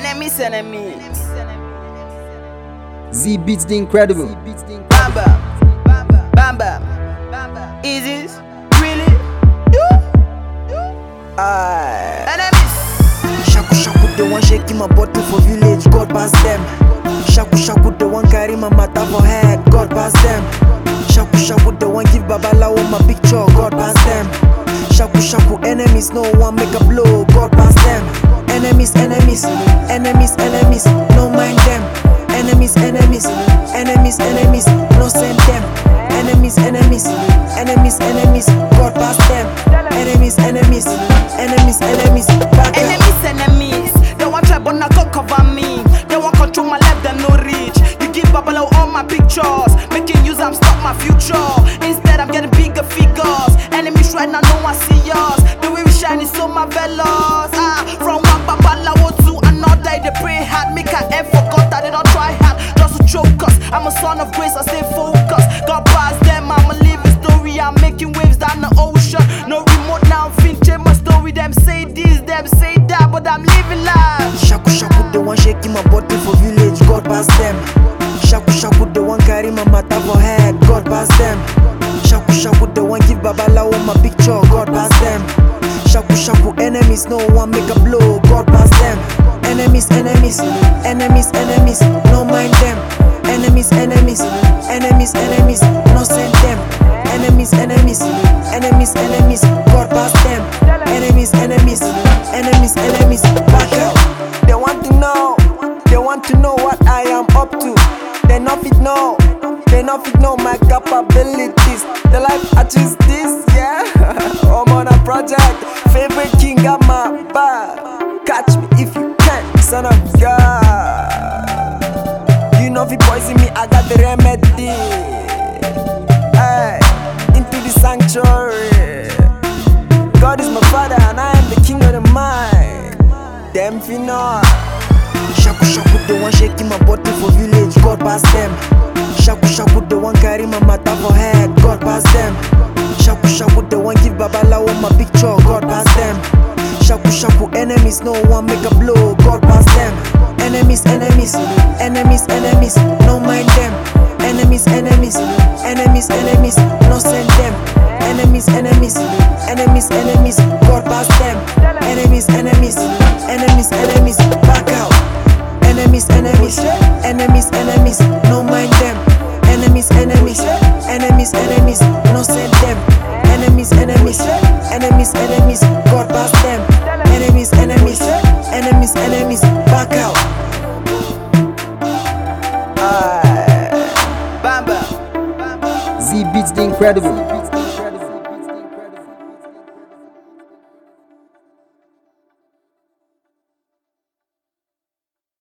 Enemies. Z Beats the Incredible. Bamba. Is this really you? Enemies. Shaku shaku the one shaking my bottle for village, God pass them. Shaku shaku the one carry my matter for head, God pass them. Shaku shaku the one give babalawo my picture, God pass them. Shaku shaku enemies, no one make a blow, God pass them. Enemies, no mind them. Enemies, no send them. Enemies, God pass them. Enemies, back up. Enemies. They want try but not go cover me. They want control my life, them no reach. You give Babalo all my pictures, making use I'm stop my future. Instead I'm getting bigger figures. Enemies right now, no one see us. The way we shine is so marvelous. From one Babalawo to another, they pray hard, make I ever forgot that they don't try hard just to choke us. I'm a son of grace, I stay focused. God pass them, I'm a living story. I'm making waves down the ocean. No remote now, finching my story. Them say this, them say that, but I'm living life. Shaku shaku the one shaking my bottle for village, God pass them. Shaku shaku the one carry my matter for head, God pass them. Shaku shaku the one give babalawo my picture, God pass them. Shaku shaku enemies, no one make a blow, God pass them. Enemies, no mind them. Enemies, no send them. Enemies, God pass them. Enemies, back up. They want to know what I am up to. They not fit know my capabilities. The life I choose this, yeah. I'm on a project, favorite king got my back. Catch me if you can, son of God. You know if you poison me, I got the remedy. Hey, into the sanctuary. God is my father and I am the king of the mind. Them finna. Shaku shaku the one shaking my bottle for village, God pass them. Shaku shaku the one carry my matter for head, God pass them. Shaku shaku the one give babalawo my picture, God pass them. Shaku shaku enemies, no one make a blow, God pass them. Enemies, no mind them. Enemies, no send them. Enemies, God pass them. Enemies, back out. Enemies, no mind them. Enemies, no send them. Enemies, God pass them. Enemies, back out. Bamba. Z Beats the Incredible.